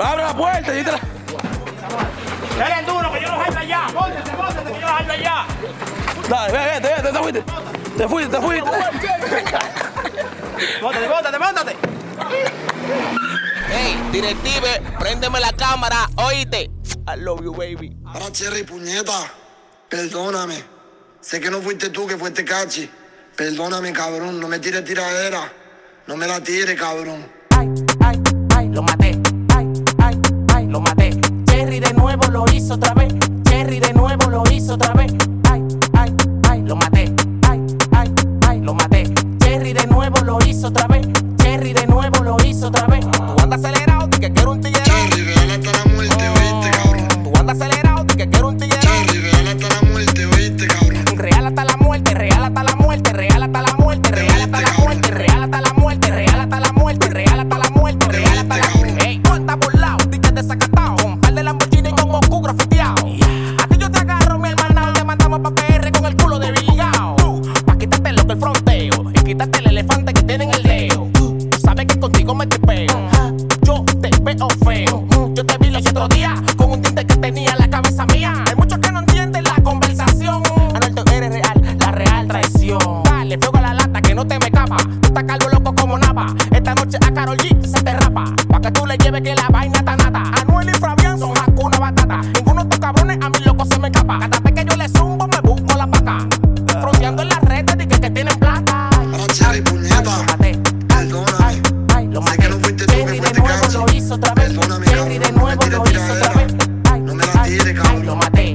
Abre la puerta y te la... Dale duro, que yo los hallo allá. Móntate, que yo los hallo allá. Dale, vete, te fuiste. Te fuiste. Móntate. Hey, directive, préndeme la cámara, oíste. I love you, baby. Ahora, Cherry, puñeta, perdóname. Sé que no fuiste tú, que fuiste Cachi. Perdóname, cabrón, no me tires tiradera. No me la tires, cabrón. Ay, lo maté. Ay, lo maté. Cherry de nuevo lo hizo otra vez. Cherry de nuevo lo hizo otra vez. Ay, lo maté. Ay, lo maté. Cherry de nuevo lo hizo otra vez. Cherry de nuevo lo hizo otra vez. Tú andas acelerado, di que quiero un tigre. Cherry, real hasta la muerte, oíste, cabrón. Tú andas acelerado, di que quiero un tigre. Cherry, real hasta la muerte, oíste, cabrón. Real hasta la muerte, real hasta la muerte, real hasta la muerte, real hasta la muerte, real hasta la muerte, real hasta la muerte, real hasta la muerte, real hasta la muerte. Ey, tú andas burlao, di que desacatado, con par de Lamborghini con Goku grafiteado. A ti yo te agarro, mi hermana, te mandamos pa' PR con el culo de Bilgao. Pa' quitarte lo que el fronteo y quitarte el elefante que tiene en el dedo. Tú sabes que contigo me tripeo, yo te veo feo. Yo te vi los otros días con un tinte que tenía la cabeza mía. Hay muchos que no entienden la conversación. Anuel, tú eres real, la real traición. Dale, fuego a la lata que no te me escapa. Tú estás calvo loco como Napa. Esta noche a Karol G se te rapa. Pa' que tú le lleves que la vaina está nata. Anuel y Fabián son Hakuna Batata. Ninguno de estos cabrones a mi loco se me escapa. Cada vez que yo le zumbo me busco la paca. Fronteando en las redes de que tienen plata. Ahora, Cherry, puñeta, Lo maté. perdóname. Lo Sé maté. que no fuiste tú, que Cherry de fuiste nuevo Cachi. lo hizo otra vez. Perdóname, Cherry de cabrón, no me nuevo tires lo hizo otra vez. tiradera. No me la tires, cabrón. Lo maté.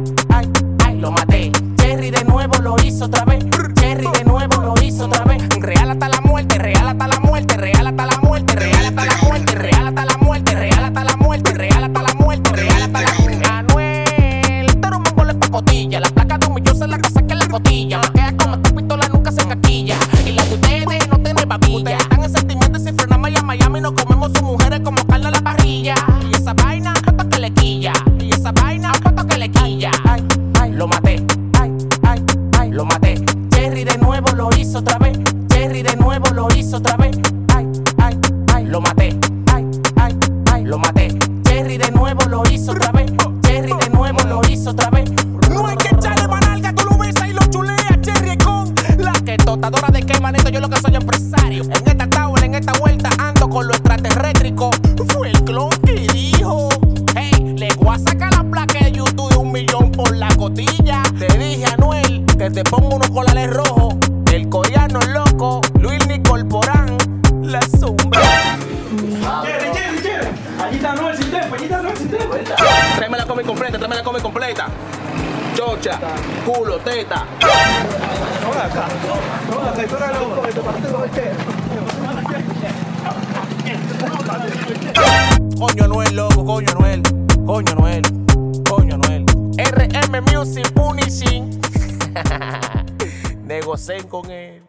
Ay, lo maté. Cherry de nuevo lo hizo otra vez. Cherry de nuevo lo hizo otra vez. Real hasta la muerte, real hasta la muerte, real hasta la muerte, real hasta la muerte, real hasta la muerte, real hasta la muerte, real hasta la muerte, real hasta la muerte. Anuel, tú eres un mongol en pacotilla. La placa de un millón se la cosa que la cotilla. Me queda como esta pistola nunca se caquilla. Y la de ustedes no tiene babilla. Ustedes están en sentimientos y frenamos a Miami. Nos comemos sus mujeres como carne a la parrilla. Y esa vaina, puesto que le quilla. Y esa vaina, puesto que le quilla. Ay, lo maté. Ay, lo maté. Cherry de nuevo lo hizo otra vez. Cherry de nuevo lo hizo otra vez. Ay, lo maté. Ay, lo maté. Cherry de nuevo lo hizo otra vez. Cherry de nuevo lo hizo otra vez. No hay que echarle manalga, tú lo besas y lo chuleas. Cherry con la que totadora de qué manito, yo lo que soy empresario. En esta tabla, en esta vuelta, ando con lo extraterrétrico. Fue el clon que dijo: hey, le voy a sacar la placa de YouTube de 1 millón por la cotilla. Te dije, Anuel, que te pongo unos colares rojos. El coreano loco, Luis Nicolporán, la sombra. Cherry. Allí está Anuel sin tiempo, Tráeme la come completa, chocha, culo, teta. Coño Anuel, loco, coño Anuel. RM Music Punishing. Negocien con él.